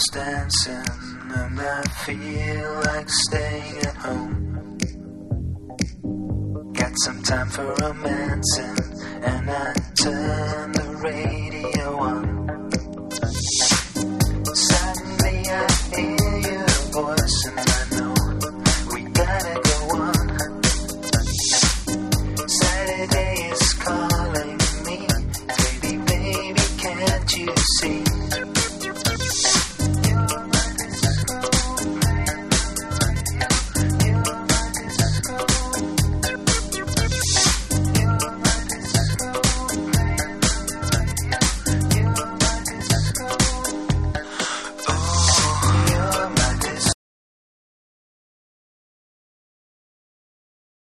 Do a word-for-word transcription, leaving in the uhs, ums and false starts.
girls dancing, and I feel like staying at home. Got some time for romancing, and I turn the radio on. Suddenly I hear your voice, and